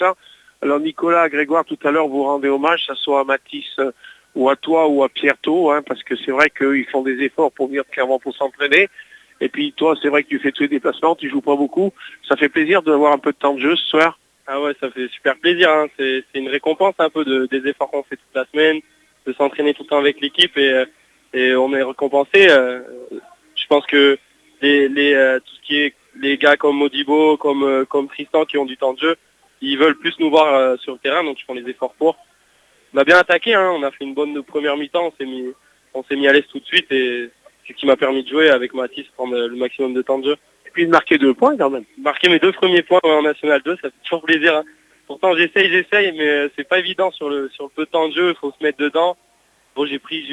Alors Nicolas, Grégoire, tout à l'heure, vous rendez hommage, que ce soit à Mathis ou à toi ou à Pierre Thau, parce que c'est vrai qu'ils font des efforts pour venir clairement pour s'entraîner. Et puis toi, c'est vrai que tu fais tous les déplacements, tu joues pas beaucoup. Ça fait plaisir d'avoir un peu de temps de jeu ce soir. Ah ouais, ça fait super plaisir. C'est une récompense un peu des efforts qu'on fait toute la semaine, de s'entraîner tout le temps avec l'équipe et on est récompensé. Je pense que tout ce qui est les gars comme Modibo, comme Tristan qui ont du temps de jeu, ils veulent plus nous voir sur le terrain, donc ils font les efforts pour. On a bien attaqué, on a fait une bonne première mi-temps, on s'est mis à l'aise tout de suite et c'est ce qui m'a permis de jouer avec Mathis, prendre le maximum de temps de jeu. Et puis de marquer 2 points quand même. Marquer mes 2 premiers points en National 2, ça fait toujours plaisir. Pourtant j'essaye, mais c'est pas évident sur le peu de temps de jeu, il faut se mettre dedans. Bon, j'ai pris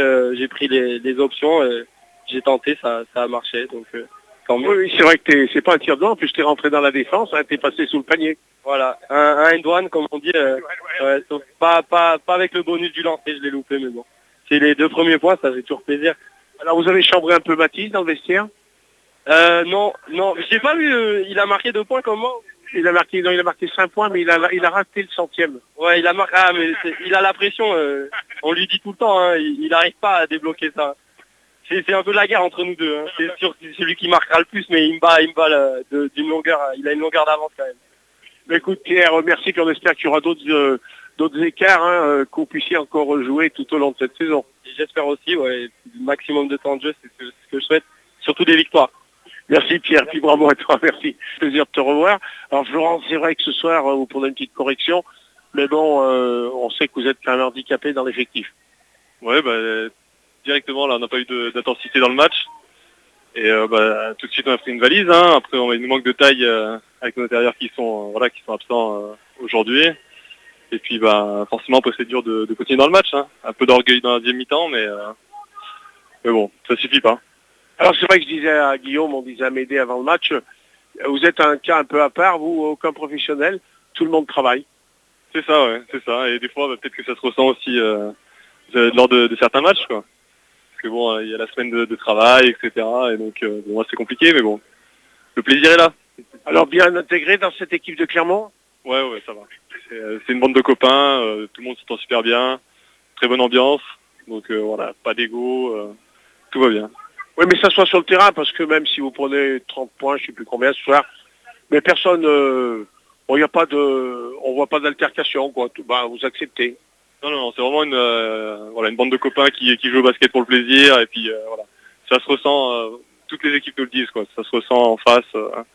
les options, j'ai tenté, ça a marché, donc tant mieux. Oui, c'est vrai que c'est pas un tir de en plus t'es rentré dans la défense, t'es passé sous le panier. Voilà, un end-one comme on dit, ouais, sauf pas avec le bonus du lancer, je l'ai loupé, mais bon. C'est les 2 premiers points, ça fait toujours plaisir. Alors vous avez chambré un peu Mathis dans le vestiaire? Non, j'ai pas vu, il a marqué 2 points comme moi. Il a marqué 5 points, mais il a raté le 100e. Ouais, il a marqué, mais il a la pression, on lui dit tout le temps, il n'arrive pas à débloquer ça. C'est un peu la guerre entre nous deux, c'est sûr que c'est celui qui marquera le plus, mais il me bat d'une longueur, il a une longueur d'avance quand même. Mais écoute Pierre, merci, puis on espère qu'il y aura d'autres écarts, qu'on puisse encore jouer tout au long de cette saison. J'espère aussi, ouais, le maximum de temps de jeu, c'est ce que je souhaite, surtout des victoires. Merci Pierre, puis bravo à toi, merci. Plaisir de te revoir. Alors Florent, c'est vrai que ce soir, vous prenez une petite correction, mais bon, on sait que vous êtes quand même handicapé dans l'effectif. Ouais, directement, là, on n'a pas eu d'intensité dans le match. Et tout de suite, on a pris une valise. Après, il nous manque de taille avec nos intérieurs qui sont absents aujourd'hui. Et puis, forcément, procédure de continuer dans le match. Un peu d'orgueil dans la deuxième mi-temps, mais bon, ça suffit pas. Alors c'est vrai que je disais à Guillaume, on disait à Médé avant le match, vous êtes un cas un peu à part, vous, aucun professionnel, tout le monde travaille. C'est ça, ouais, c'est ça. Et des fois, peut-être que ça se ressent aussi lors de certains matchs, quoi. Parce que bon, il y a la semaine de travail, etc. Et donc, moi, c'est compliqué, mais bon, le plaisir est là. Alors bien intégré dans cette équipe de Clermont? Ouais, ça va. C'est une bande de copains, tout le monde s'entend super bien, très bonne ambiance. Donc voilà, pas d'ego, tout va bien. Oui, mais ça soit sur le terrain, parce que même si vous prenez 30 points, je sais plus combien ce soir, mais personne, on voit pas d'altercation, quoi. Vous acceptez. Non, c'est vraiment une bande de copains qui joue au basket pour le plaisir, et puis voilà. Ça se ressent, toutes les équipes nous le disent, quoi. Ça se ressent en face.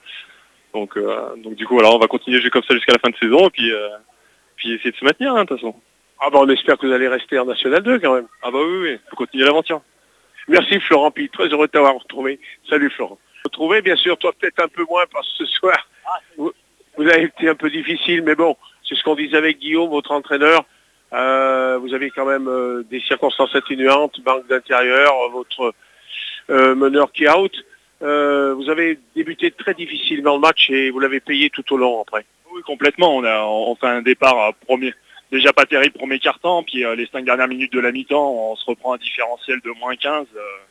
Donc du coup, voilà, on va continuer à jouer comme ça jusqu'à la fin de saison, et puis essayer de se maintenir, de toute façon. On espère que vous allez rester en National 2 quand même. Oui, faut continuer l'aventure. Merci Florent, puis très heureux de t'avoir retrouvé. Salut Florent. Retrouvé, bien sûr, toi peut-être un peu moins, parce que ce soir, vous avez été un peu difficile, mais bon, c'est ce qu'on disait avec Guillaume, votre entraîneur. Vous avez quand même des circonstances atténuantes, banque d'intérieur, votre meneur qui est out. Vous avez débuté très difficilement le match et vous l'avez payé tout au long après. Oui, complètement. On fait un départ déjà pas terrible premier quart-temps, puis les 5 dernières minutes de la mi-temps, on se reprend un différentiel de moins 15,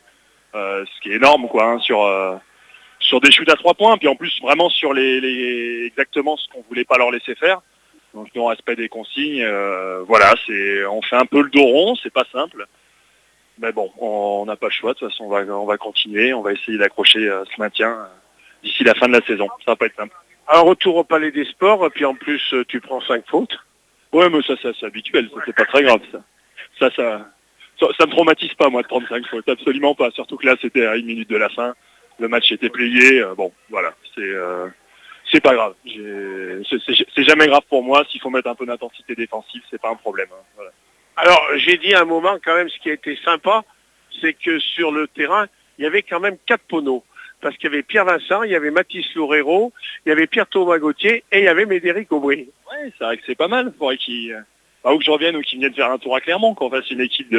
ce qui est énorme, quoi, sur des shoots à 3 points, puis en plus vraiment sur exactement ce qu'on voulait pas leur laisser faire. Donc non respect des consignes, on fait un peu le dos rond, c'est pas simple. Mais bon, on n'a pas le choix, de toute façon on va continuer, on va essayer d'accrocher ce maintien d'ici la fin de la saison. Ça va pas être simple. Alors retour au Palais des Sports, et puis en plus tu prends 5 fautes. Ouais, mais ça c'est habituel, ça c'est pas très grave ça. Ça me traumatise pas, moi, de prendre 5 fautes, absolument pas. Surtout que là c'était à 1 minute de la fin, le match était plié, bon voilà, c'est pas grave. C'est jamais grave pour moi, s'il faut mettre un peu d'intensité défensive, c'est pas un problème. Voilà. Alors j'ai dit à un moment quand même, ce qui a été sympa, c'est que sur le terrain, il y avait quand même 4 poneaux. Parce qu'il y avait Pierre Vincent, il y avait Mathis Loureiro, il y avait Pierre-Thomas Gauthier et il y avait Médéric Aubry. Ouais, c'est vrai que c'est pas mal. Il faudrait ou que je revienne ou qu'ils viennent faire un tour à Clermont, qu'on fasse une équipe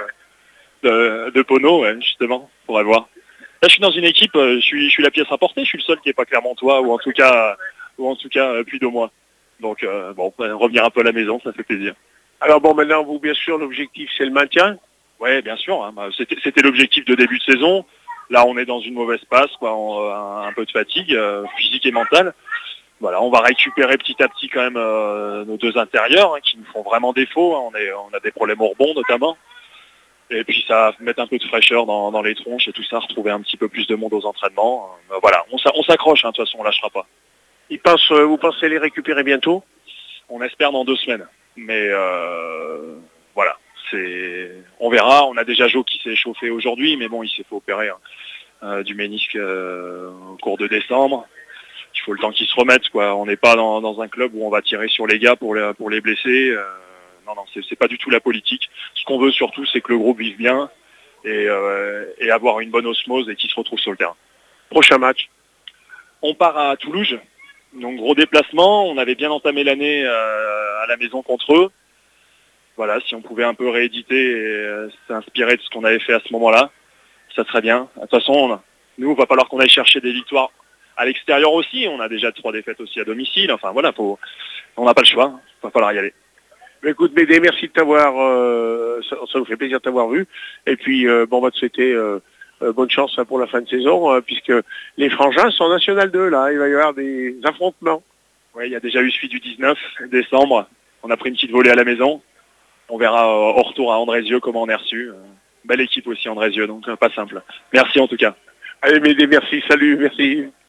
de Pono, ouais, justement. Faudrait voir. Là, je suis dans une équipe, je suis la pièce rapportée, je suis le seul qui n'est pas clermontois, ou en tout cas plus de moi. Donc, revenir un peu à la maison, ça fait plaisir. Alors bon, maintenant, vous, bien sûr, l'objectif, c'est le maintien. Ouais, bien sûr. C'était l'objectif de début de saison. Là, on est dans une mauvaise passe, un peu de fatigue physique et mentale. Voilà, on va récupérer petit à petit quand même nos deux intérieurs qui nous font vraiment défaut. On a des problèmes au rebond notamment. Et puis ça va mettre un peu de fraîcheur dans les tronches et tout ça, retrouver un petit peu plus de monde aux entraînements. Voilà, on s'accroche, de toute façon, on lâchera pas. Vous pensez les récupérer bientôt? On espère dans 2 semaines. Mais voilà, on verra. On a déjà Joe qui s'est échauffé aujourd'hui, mais bon, il s'est fait opérer du ménisque au cours de décembre. Il faut le temps qu'ils se remettent, quoi. On n'est pas dans un club où on va tirer sur les gars pour les blesser. Non, c'est pas du tout la politique. Ce qu'on veut surtout, c'est que le groupe vive bien et avoir une bonne osmose et qu'ils se retrouvent sur le terrain. Prochain match? On part à Toulouse, donc gros déplacement. On avait bien entamé l'année à la maison contre eux. Voilà, si on pouvait un peu rééditer et s'inspirer de ce qu'on avait fait à ce moment-là, ça serait bien. De toute façon, nous, il va falloir qu'on aille chercher des victoires à l'extérieur aussi. On a déjà 3 défaites aussi à domicile. Enfin voilà, on n'a pas le choix. Il va falloir y aller. Écoute Médé, merci de t'avoir, ça nous fait plaisir de t'avoir vu. Et puis on va te souhaiter bonne chance pour la fin de saison, puisque les Frangins sont en National 2 là, il va y avoir des affrontements. Oui, il y a déjà eu celui du 19 décembre. On a pris une petite volée à la maison. On verra au retour à Andrézieux comment on est reçu. Belle équipe aussi Andrézieux, donc pas simple. Merci en tout cas. Allez Médé, merci, salut, merci.